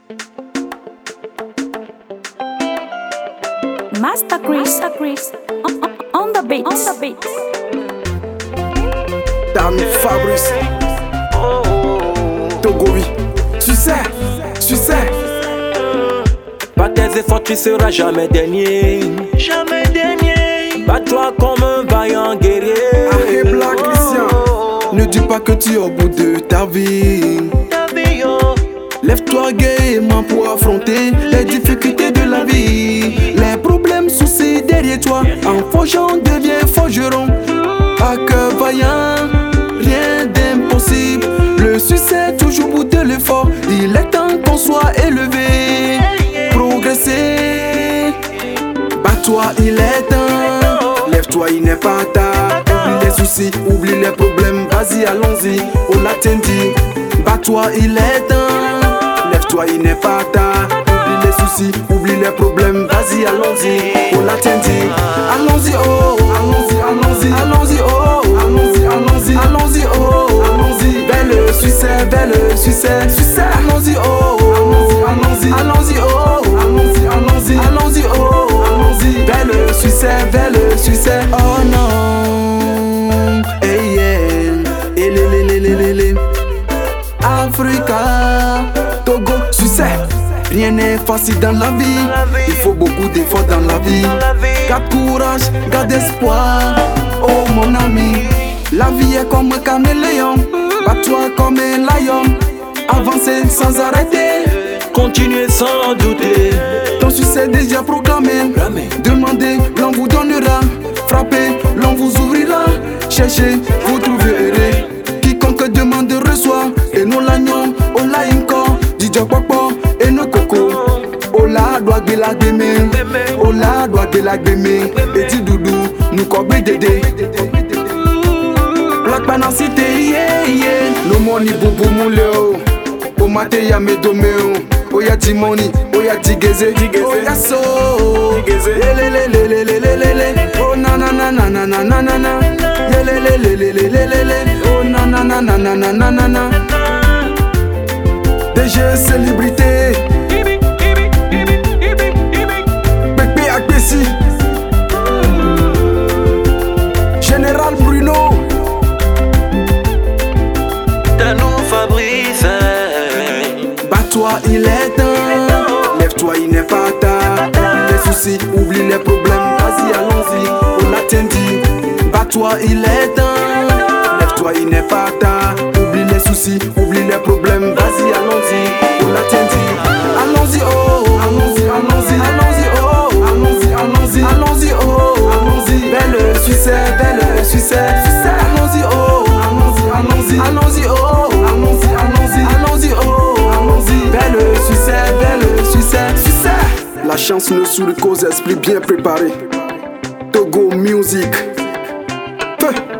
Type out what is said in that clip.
Master Chris on the beat. Dami Fabrice, Togovi, tu sais. Pas tes efforts, tu seras jamais dernier. Jamais dernier. Bats-toi comme un vaillant guerrier. Arrête Black Christian, ne dis pas que tu es au bout de ta vie. Lève-toi gaiement pour affronter les difficultés de la vie. Les problèmes, soucis derrière toi. En forgeant, devient forgeron. À cœur vaillant, rien d'impossible. Le succès toujours au bout de l'effort. Il est temps qu'on soit élevé, progresser. Bats-toi, il est temps. Lève-toi, il n'est pas tard. Oublie les soucis, oublie les problèmes. Vas-y, allons-y, on l'atteindit. Bats-toi, il est temps. Lève-toi, il n'est pas tard. Oublie les soucis, oublie les problèmes. Vas-y, allons-y, on l'atteindit. Allons-y, oh, allons-y, oh, allons-y, oh, vers le succès, allons-y, oh, allons-y, oh, vers le succès, oh non, hey yeah, Africa, Togo, succès. Rien n'est facile dans la vie. Il faut beaucoup d'efforts dans la vie. Garde courage, garde espoir. Oh mon ami, la vie est comme un caméléon. Bats-toi comme un lion. Avancez sans arrêter. Continuez sans douter. Ton succès déjà proclamé. Demandez, l'on vous donnera. Frappez, l'on vous ouvrira. Cherchez, vous trouverez. Quiconque demande reçoit. Et nous l'agnon, on l'a encore. Didio Popo, et nos coco. Ola doit de la gbeme. Ola doit de la gbeme. Et ti doudou, nous kobe dédé. Black Panacité, yeah, yeah. No money, boubou mouleo. O mate ya me domeo. Oya Timoni, oya Tigeze, oya so. Lelelelelelelelele. Oh na na na na na na na na na. Lelelelelelelele. Oh na na na na na na na na na. DG célébrité. Bébé Akbessi. Général Bruno. Danou Fabrice. Bats-toi, il est temps. Lève-toi, il n'est pas tard. Oublie les soucis, oublie les problèmes. Vas-y, allons-y, on l'atteindit. Bats-toi, il est temps. Lève-toi, il n'est pas tard. Oublie les soucis, oublie les problèmes. Vas-y, allons-y, on l'atteindit. Allons-y, oh, allons-y, oh, allons-y, oh, vers le succès, allons-y, oh, allons-y, oh, vers le succès. La chance ne sourit qu'aux esprits bien préparés. Togo Music. Peu.